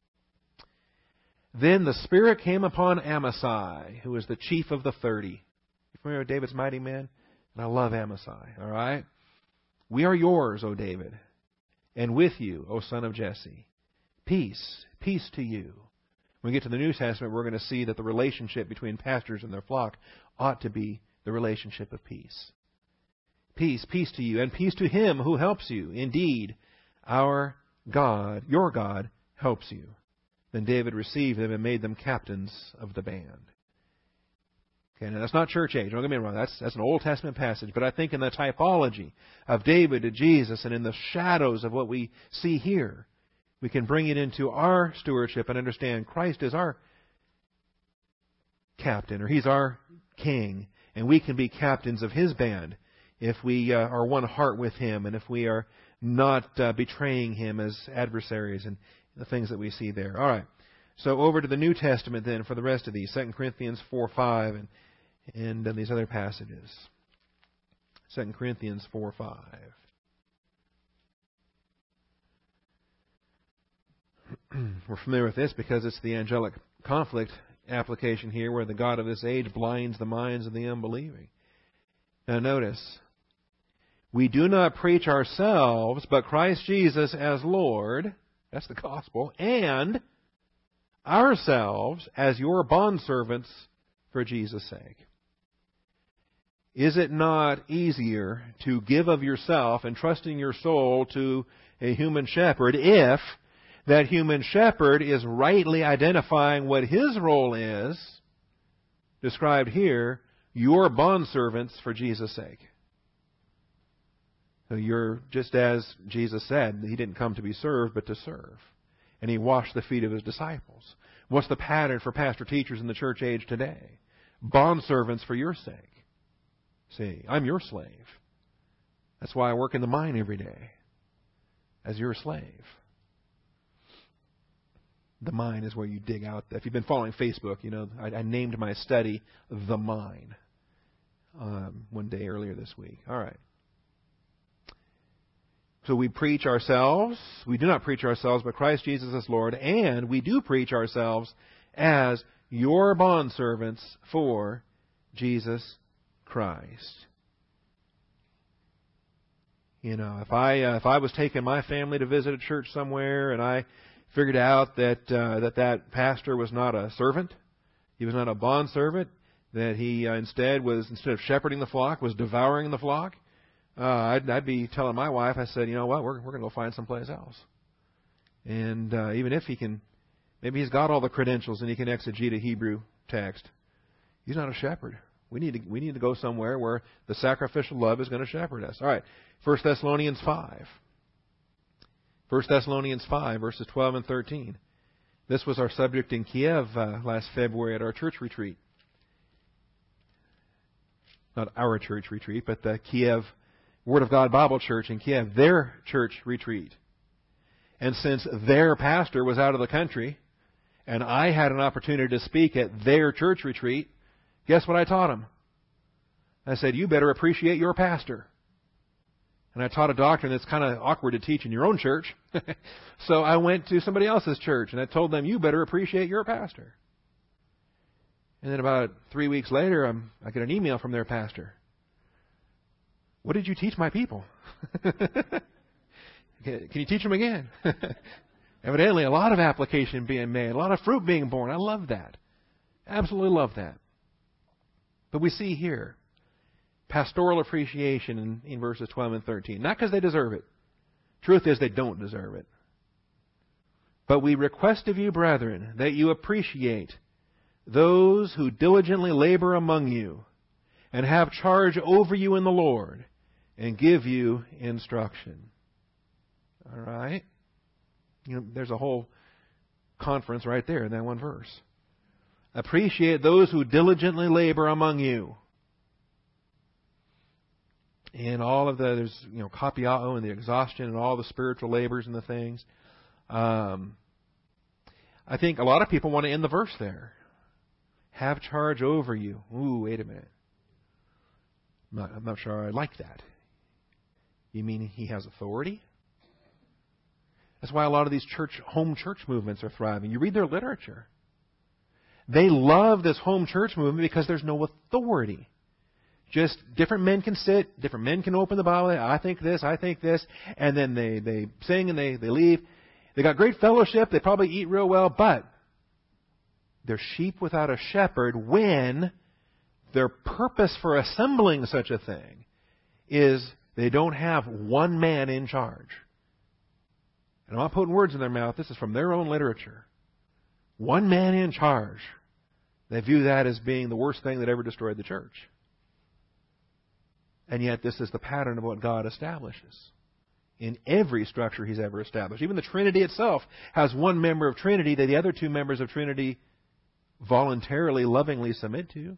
Then the Spirit came upon Amasai, who was the chief of the thirty. You familiar with David's mighty men? And I love Amasai, all right? We are yours, O David, and with you, O son of Jesse. Peace, peace to you. When we get to the New Testament, we're going to see that the relationship between pastors and their flock ought to be the relationship of peace. Peace, peace to you, and peace to him who helps you. Indeed, our God, your God, helps you. Then David received them and made them captains of the band. Okay, now that's not church age. Don't get me wrong. That's, that's an Old Testament passage. But I think in the typology of David to Jesus and in the shadows of what we see here, we can bring it into our stewardship and understand Christ is our captain, or He's our king, and we can be captains of His band if we uh, are one heart with Him and if we are not uh, betraying him as adversaries and the things that we see there. All right. So over to the New Testament then for the rest of these, Second Corinthians four five and, and uh, these other passages. Second Corinthians four five. We're familiar with this because it's the angelic conflict application here where the God of this age blinds the minds of the unbelieving. Now notice, we do not preach ourselves, but Christ Jesus as Lord, that's the gospel, and ourselves as your bondservants for Jesus' sake. Is it not easier to give of yourself and trusting your soul to a human shepherd if that human shepherd is rightly identifying what his role is, described here, your bondservants for Jesus' sake? So you're, just as Jesus said, He didn't come to be served, but to serve. And He washed the feet of His disciples. What's the pattern for pastor teachers in the church age today? Bondservants for your sake. See, I'm your slave. That's why I work in the mine every day, as your slave. The mine is where you dig out. If you've been following Facebook, you know, I, I named my study The Mine um, one day earlier this week. All right. So we preach ourselves. We do not preach ourselves, but Christ Jesus as Lord. And we do preach ourselves as your bondservants for Jesus Christ. You know, if I uh, if I was taking my family to visit a church somewhere and I figured out that uh, that that pastor was not a servant, he was not a bondservant, that he uh, instead was, instead of shepherding the flock, was devouring the flock, uh, I'd, I'd be telling my wife, I said, you know what, we're we're going to go find someplace else. And uh, even if he can, maybe he's got all the credentials and he can exegete a Hebrew text, he's not a shepherd. We need to we need to go somewhere where the sacrificial love is going to shepherd us. All right, First Thessalonians five. First Thessalonians five, verses twelve and thirteen. This was our subject in Kiev uh, last February at our church retreat. Not our church retreat, but the Kiev Word of God Bible Church in Kiev, their church retreat. And since their pastor was out of the country, and I had an opportunity to speak at their church retreat, guess what I taught them? I said, you better appreciate your pastor. And I taught a doctrine that's kind of awkward to teach in your own church. So I went to somebody else's church and I told them, you better appreciate your pastor. And then about three weeks later, I'm, I get an email from their pastor. What did you teach my people? Can you teach them again? Evidently, a lot of application being made, a lot of fruit being born. I love that. Absolutely love that. But we see here pastoral appreciation in, in verses twelve and thirteen. Not because they deserve it. Truth is, they don't deserve it. But we request of you, brethren, that you appreciate those who diligently labor among you and have charge over you in the Lord and give you instruction. All right? You know, there's a whole conference right there in that one verse. Appreciate those who diligently labor among you. And all of the, there's, you know, kapiao and the exhaustion and all the spiritual labors and the things. Um, I think a lot of people want to end the verse there. Have charge over you. Ooh, wait a minute. I'm not, I'm not sure I like that. You mean he has authority? That's why a lot of these church, home church movements are thriving. You read their literature. They love this home church movement because there's no authority. Just different men can sit, different men can open the Bible. I think this, I think this. And then they, they sing and they, they leave. They got great fellowship. They probably eat real well. But they're sheep without a shepherd when their purpose for assembling such a thing is they don't have one man in charge. And I'm not putting words in their mouth. This is from their own literature. One man in charge. They view that as being the worst thing that ever destroyed the church. And yet this is the pattern of what God establishes in every structure He's ever established. Even the Trinity itself has one member of Trinity that the other two members of Trinity voluntarily, lovingly submit to.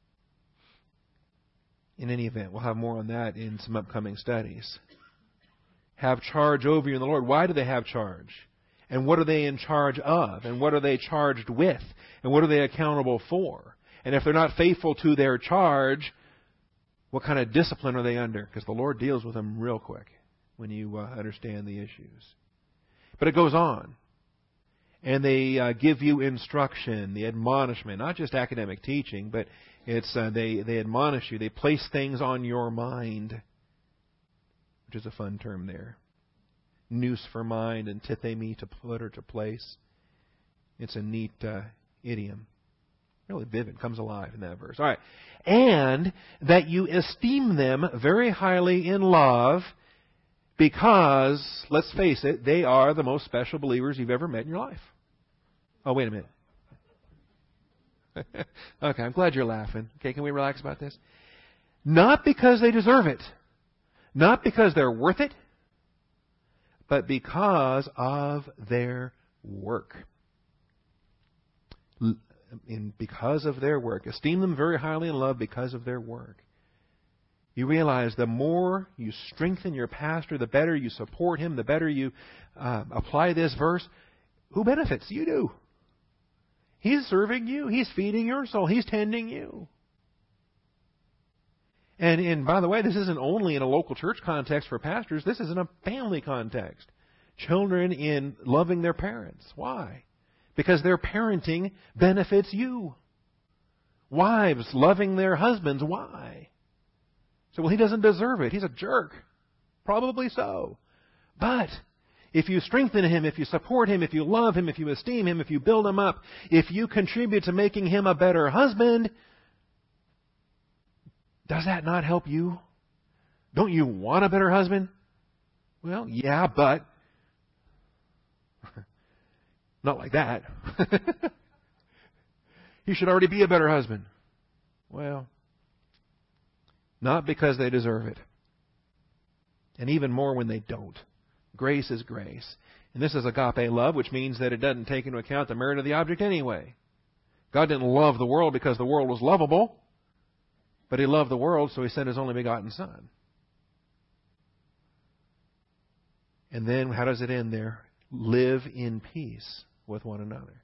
In any event, we'll have more on that in some upcoming studies. have charge over you in the Lord. Why do they have charge? And what are they in charge of? And what are they charged with? And what are they accountable for? And if they're not faithful to their charge, what kind of discipline are they under? Because the Lord deals with them real quick when you uh, understand the issues. But it goes on. And they uh, give you instruction, the admonishment, not just academic teaching, but it's uh, they, they admonish you. They place things on your mind, which is a fun term there. Nous for mind and tithemi to put or to place. It's a neat uh, idiom. Really vivid, comes alive in that verse. All right. And that you esteem them very highly in love because, let's face it, they are the most special believers you've ever met in your life. Oh, wait a minute. Okay, I'm glad you're laughing. Okay, can we relax about this? Not because they deserve it. Not because they're worth it. But because of their work. In, because of their work. Esteem them very highly in love because of their work. You realize the more you strengthen your pastor, the better you support him, the better you uh, apply this verse. Who benefits? You do. He's serving you. He's feeding your soul. He's tending you. And, and by the way, this isn't only in a local church context for pastors. This is in a family context. Children in loving their parents. Why? Because their parenting benefits you. Wives loving their husbands. Why? So, well, he doesn't deserve it. He's a jerk. Probably so. But if you strengthen him, if you support him, if you love him, if you esteem him, if you build him up, if you contribute to making him a better husband, does that not help you? Don't you want a better husband? Well, yeah, but not like that. He should already be a better husband. Well, not because they deserve it. And even more when they don't. Grace is grace. And this is agape love, which means that it doesn't take into account the merit of the object anyway. God didn't love the world because the world was lovable. But He loved the world, so He sent His only begotten Son. And then, how does it end there? Live in peace with one another.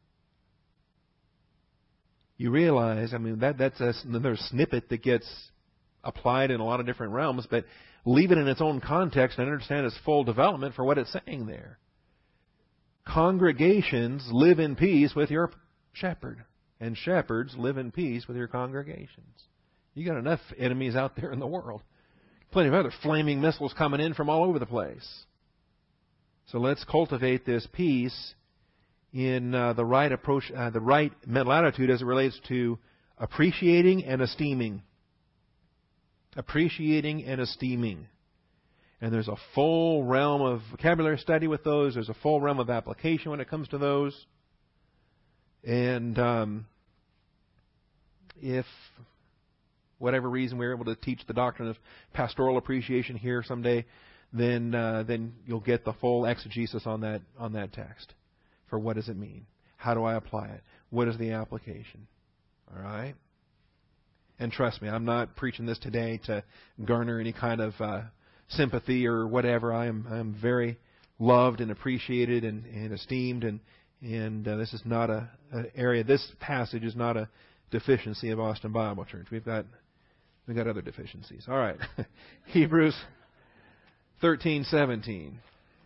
You realize, I mean, that that's a, another snippet that gets applied in a lot of different realms, but leave it in its own context and understand its full development for what it's saying there. Congregations live in peace with your shepherd, and shepherds live in peace with your congregations. You got enough enemies out there in the world. Plenty of other flaming missiles coming in from all over the place. So let's cultivate this peace in uh, the right approach, uh, the right mental attitude as it relates to appreciating and esteeming. Appreciating and esteeming. And there's a full realm of vocabulary study with those. There's a full realm of application when it comes to those. And um, if, whatever reason, we're able to teach the doctrine of pastoral appreciation here someday, then uh, then you'll get the full exegesis on that on that text. For what does it mean? How do I apply it? What is the application? All right? And trust me, I'm not preaching this today to garner any kind of uh, sympathy or whatever. I am I am very loved and appreciated and, and esteemed, and and uh, this is not a an area. This passage is not a deficiency of Austin Bible Church. We've got we've got other deficiencies. All right, Hebrews thirteen seventeen.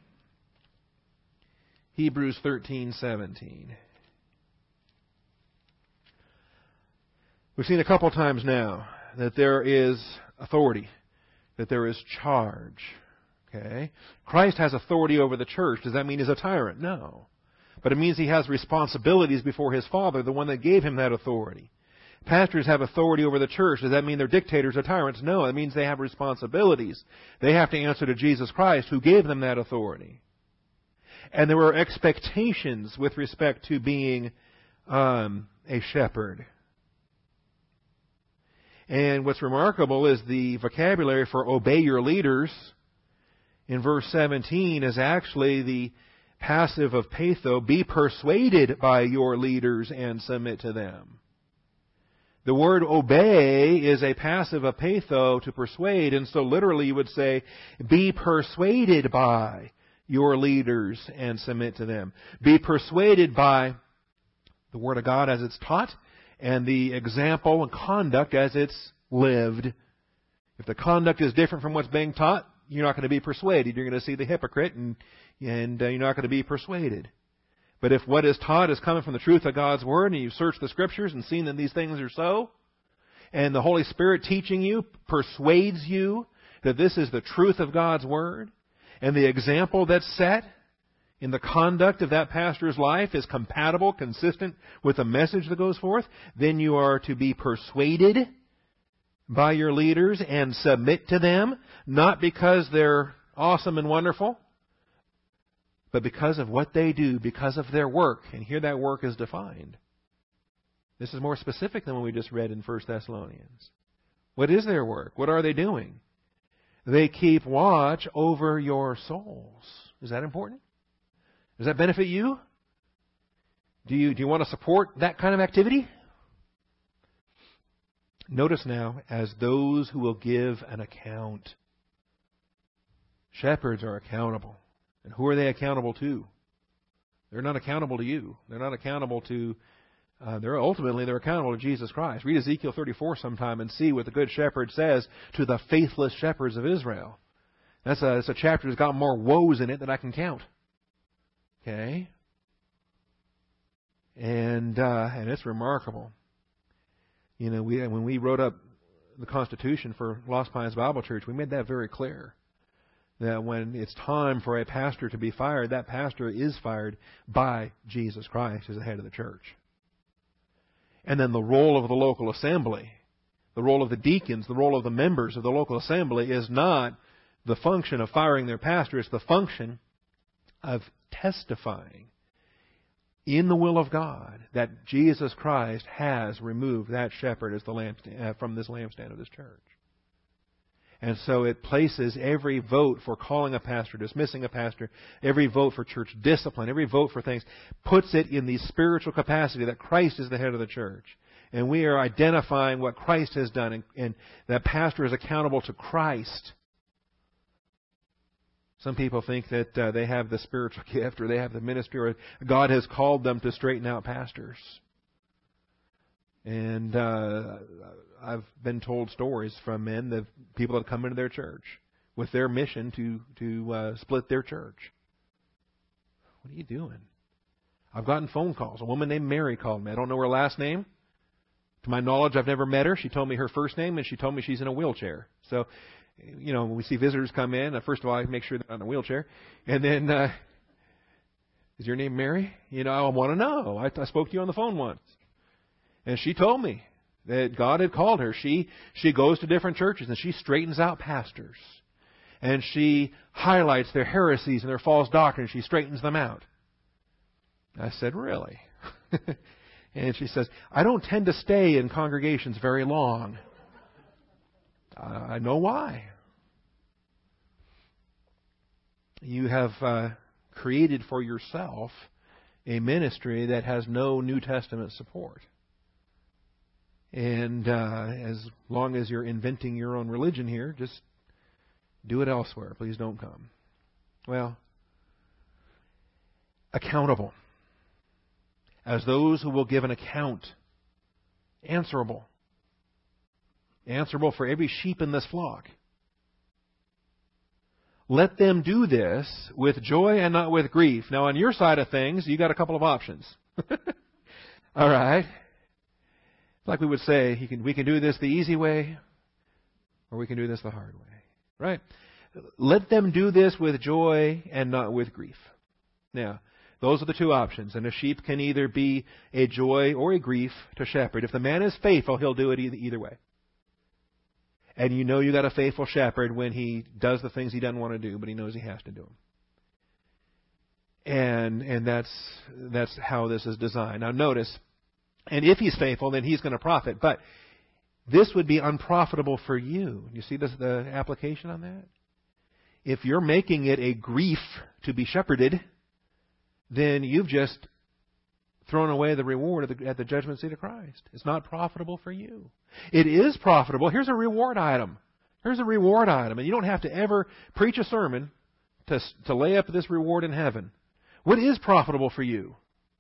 Hebrews thirteen seventeen. We've seen a couple times now that there is authority, that there is charge. Okay? Christ has authority over the church. Does that mean he's a tyrant? No. But it means he has responsibilities before his Father, the one that gave him that authority. Pastors have authority over the church. Does that mean they're dictators or tyrants? No. It means they have responsibilities. They have to answer to Jesus Christ, who gave them that authority. And there were expectations with respect to being um, a shepherd. And what's remarkable is the vocabulary for obey your leaders in verse seventeen is actually the passive of patho, be persuaded by your leaders and submit to them. The word obey is a passive apatho, to persuade, and so literally you would say, be persuaded by your leaders and submit to them. Be persuaded by the Word of God as it's taught and the example and conduct as it's lived. If the conduct is different from what's being taught, you're not going to be persuaded. You're going to see the hypocrite, and, and uh, you're not going to be persuaded. But if what is taught is coming from the truth of God's Word, and you've searched the Scriptures and seen that these things are so, and the Holy Spirit teaching you persuades you that this is the truth of God's Word, and the example that's set in the conduct of that pastor's life is compatible, consistent with the message that goes forth, then you are to be persuaded by your leaders and submit to them, not because they're awesome and wonderful, but because of what they do, because of their work. And here that work is defined. This is more specific than what we just read in First Thessalonians. What is their work? What are they doing? They keep watch over your souls. Is that important? Does that benefit you? Do you, do you want to support that kind of activity? Notice now, as those who will give an account. Shepherds are accountable. And who are they accountable to? They're not accountable to you. They're not accountable to, uh, they're ultimately they're accountable to Jesus Christ. Read Ezekiel thirty-four sometime and see what the Good Shepherd says to the faithless shepherds of Israel. That's a, that's a chapter that's got more woes in it than I can count. Okay? And, uh, and it's remarkable. You know, we, when we wrote up the Constitution for Lost Pines Bible Church, we made that very clear. That when it's time for a pastor to be fired, that pastor is fired by Jesus Christ as the head of the church. And then the role of the local assembly, the role of the deacons, the role of the members of the local assembly is not the function of firing their pastor. It's the function of testifying in the will of God that Jesus Christ has removed that shepherd as the lampstand, uh, from this lampstand of this church. And so it places every vote for calling a pastor, dismissing a pastor, every vote for church discipline, every vote for things, puts it in the spiritual capacity that Christ is the head of the church. And we are identifying what Christ has done, and, and that pastor is accountable to Christ. Some people think that uh, they have the spiritual gift or they have the ministry, or God has called them to straighten out pastors. And uh, I've been told stories from men, the people that come into their church with their mission to to uh, split their church. What are you doing? I've gotten phone calls. A woman named Mary called me. I don't know her last name. To my knowledge, I've never met her. She told me her first name, and she told me she's in a wheelchair. So, you know, when we see visitors come in, uh, first of all, I make sure they're not in a wheelchair. And then, uh, is your name Mary? You know, I want to know. I, I spoke to you on the phone once. And she told me that God had called her. She she goes to different churches and she straightens out pastors. And she highlights their heresies and their false doctrines. She straightens them out. I said, really? And she says, I don't tend to stay in congregations very long. I know why. You have uh, created for yourself a ministry that has no New Testament support. And uh, as long as you're inventing your own religion here, just do it elsewhere. Please don't come. Well, accountable. As those who will give an account. Answerable. Answerable for every sheep in this flock. Let them do this with joy and not with grief. Now, on your side of things, you got a couple of options. All right. Like we would say, you can, we can do this the easy way, or we can do this the hard way. Right? Let them do this with joy and not with grief. Now, those are the two options. And a sheep can either be a joy or a grief to shepherd. If the man is faithful, he'll do it either, either way. And you know you got a faithful shepherd when he does the things he doesn't want to do, but he knows he has to do them. And and that's that's how this is designed. Now notice, and if he's faithful, then he's going to profit. But this would be unprofitable for you. You see this, the application on that? If you're making it a grief to be shepherded, then you've just throwing away the reward at the, at the judgment seat of Christ. It's not profitable for you. It is profitable. Here's a reward item. Here's a reward item. And you don't have to ever preach a sermon to, to lay up this reward in heaven. What is profitable for you?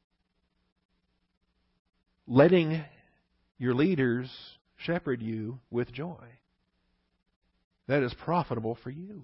Letting your leaders shepherd you with joy. That is profitable for you.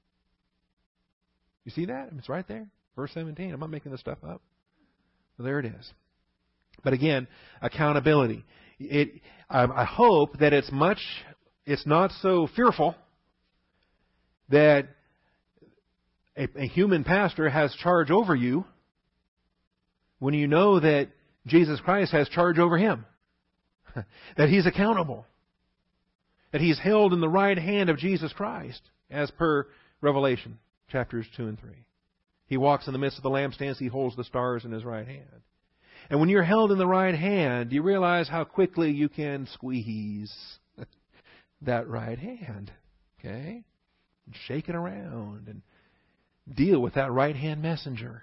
You see that? It's right there. Verse seventeen. I'm not making this stuff up. Well, there it is. But again, accountability. It, I, I hope that it's much, it's not so fearful that a, a human pastor has charge over you when you know that Jesus Christ has charge over him. That he's accountable. That he's held in the right hand of Jesus Christ, as per Revelation chapters two and three. He walks in the midst of the lampstands. He holds the stars in his right hand. And when you're held in the right hand, you realize how quickly you can squeeze that right hand. Okay? And shake it around and deal with that right hand messenger.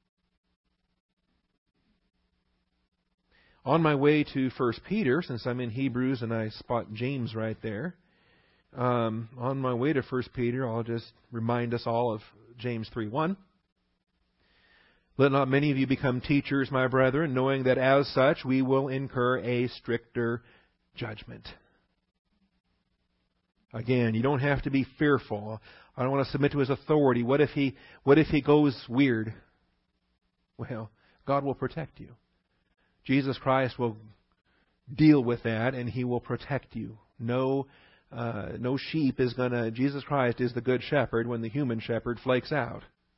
On my way to First Peter, since I'm in Hebrews and I spot James right there, um, on my way to First Peter, I'll just remind us all of James three one. Let not many of you become teachers, my brethren, knowing that as such we will incur a stricter judgment. Again, you don't have to be fearful. I don't want to submit to his authority. What if he, what if he goes weird? Well, God will protect you. Jesus Christ will deal with that, and he will protect you. No, uh, no sheep is going to... Jesus Christ is the good shepherd when the human shepherd flakes out.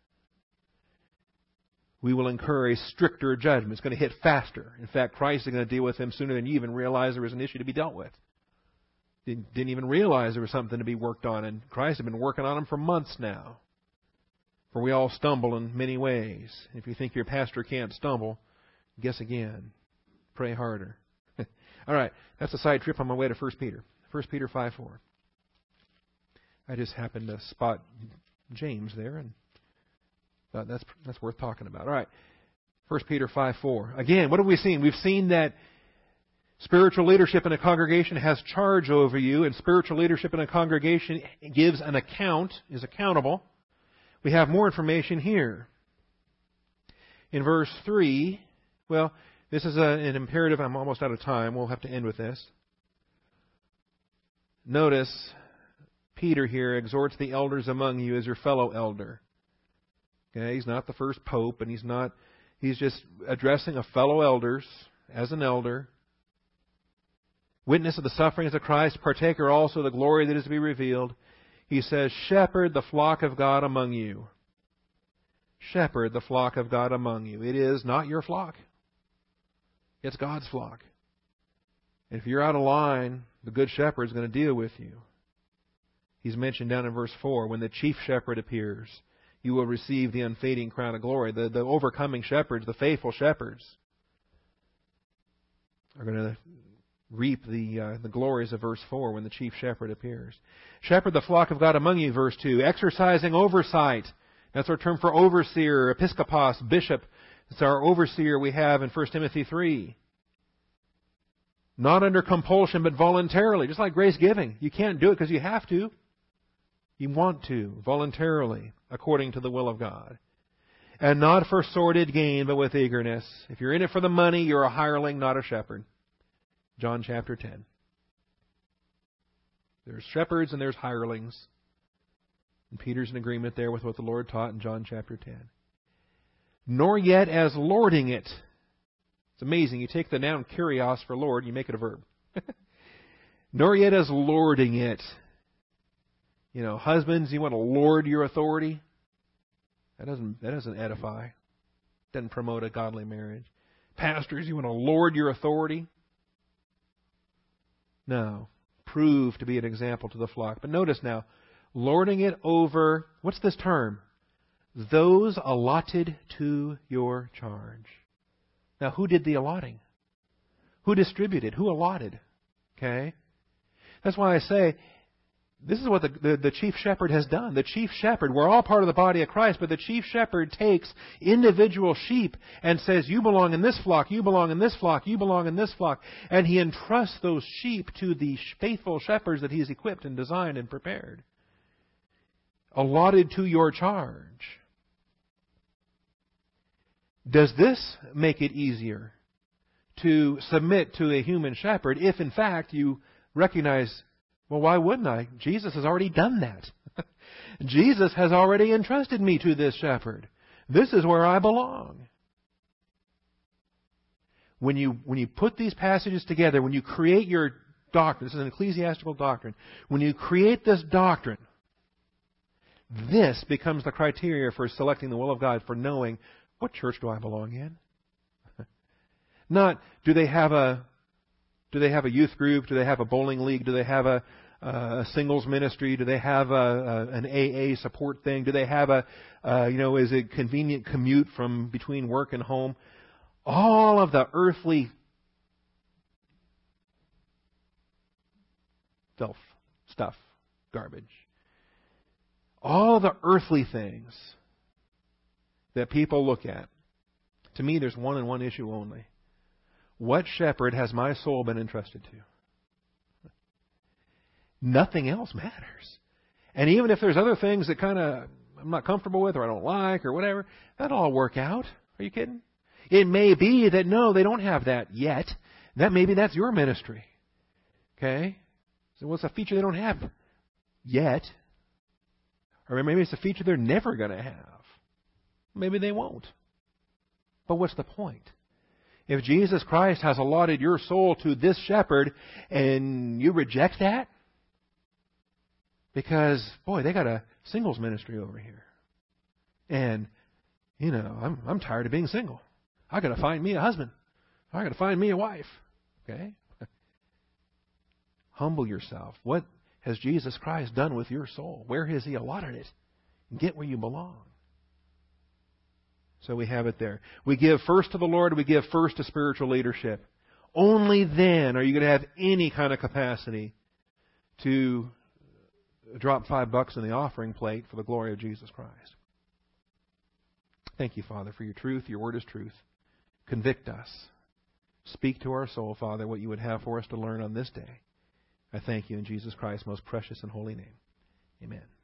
We will incur a stricter judgment. It's going to hit faster. In fact, Christ is going to deal with him sooner than you even realize there was an issue to be dealt with. Didn't, didn't even realize there was something to be worked on, and Christ had been working on him for months now. For we all stumble in many ways. If you think your pastor can't stumble, guess again. Pray harder. All right, that's a side trip on my way to First Peter. First Peter five four. I just happened to spot James there, and thought that's that's worth talking about. All right, First Peter five four. Again, what have we seen? We've seen that spiritual leadership in a congregation has charge over you, and spiritual leadership in a congregation gives an account, is accountable. We have more information here. In verse three, well, this is a, an imperative. I'm almost out of time. We'll have to end with this. Notice, Peter here exhorts the elders among you as your fellow elder. Okay, he's not the first pope, and he's not, he's just addressing a fellow elders as an elder. Witness of the sufferings of Christ, partaker also of the glory that is to be revealed. He says, shepherd the flock of God among you. Shepherd the flock of God among you. It is not your flock. It's God's flock. And if you're out of line, the good shepherd is going to deal with you. He's mentioned down in verse four, when the chief shepherd appears, you will receive the unfading crown of glory. The, the overcoming shepherds, the faithful shepherds, are going to reap the uh, the glories of verse four when the chief shepherd appears. Shepherd the flock of God among you, verse two, exercising oversight. That's our term for overseer, episkopos, bishop. It's our overseer we have in First Timothy three. Not under compulsion, but voluntarily. Just like grace giving. You can't do it because you have to. You want to, voluntarily, according to the will of God. And not for sordid gain, but with eagerness. If you're in it for the money, you're a hireling, not a shepherd. John chapter ten. There's shepherds and there's hirelings. And Peter's in agreement there with what the Lord taught in John chapter ten. Nor yet as lording it. It's amazing. You take the noun kurios for Lord, and you make it a verb. Nor yet as lording it. You know, husbands, you want to lord your authority? That doesn't that doesn't edify. Doesn't promote a godly marriage. Pastors, you want to lord your authority? No. Prove to be an example to the flock. But notice now, lording it over, what's this term? Those allotted to your charge. Now, who did the allotting? Who distributed? Who allotted? Okay? That's why I say This is what the, the, the chief shepherd has done. The chief shepherd, we're all part of the body of Christ, but the chief shepherd takes individual sheep and says, you belong in this flock, you belong in this flock, you belong in this flock. And he entrusts those sheep to the faithful shepherds that he's equipped and designed and prepared. Allotted to your charge. Does this make it easier to submit to a human shepherd if, in fact, you recognize, well, why wouldn't I? Jesus has already done that. Jesus has already entrusted me to this shepherd. This is where I belong. When you, when you put these passages together, when you create your doctrine, this is an ecclesiastical doctrine, when you create this doctrine, this becomes the criteria for selecting the will of God, for knowing, what church do I belong in? Not, do they have a do they have a youth group? Do they have a bowling league? Do they have a, a singles ministry? Do they have a, a, an A A support thing? Do they have a, uh, you know, is it convenient commute from between work and home? All of the earthly filth, stuff, garbage. All the earthly things that people look at. To me, there's one and one issue only. What shepherd has my soul been entrusted to? Nothing else matters. And even if there's other things that kind of I'm not comfortable with or I don't like or whatever, that'll all work out. Are you kidding? It may be that, no, they don't have that yet. That maybe that's your ministry. Okay? So what's a feature they don't have yet? Or maybe it's a feature they're never going to have. Maybe they won't. But what's the point? If Jesus Christ has allotted your soul to this shepherd and you reject that, because, boy, they got a singles ministry over here. And, you know, I'm I'm tired of being single. I got to find me a husband. I got to find me a wife. Okay? Humble yourself. What has Jesus Christ done with your soul? Where has He allotted it? Get where you belong. So we have it there. We give first to the Lord. We give first to spiritual leadership. Only then are you going to have any kind of capacity to drop five bucks in the offering plate for the glory of Jesus Christ. Thank you, Father, for your truth. Your word is truth. Convict us. Speak to our soul, Father, what you would have for us to learn on this day. I thank you in Jesus Christ's most precious and holy name. Amen.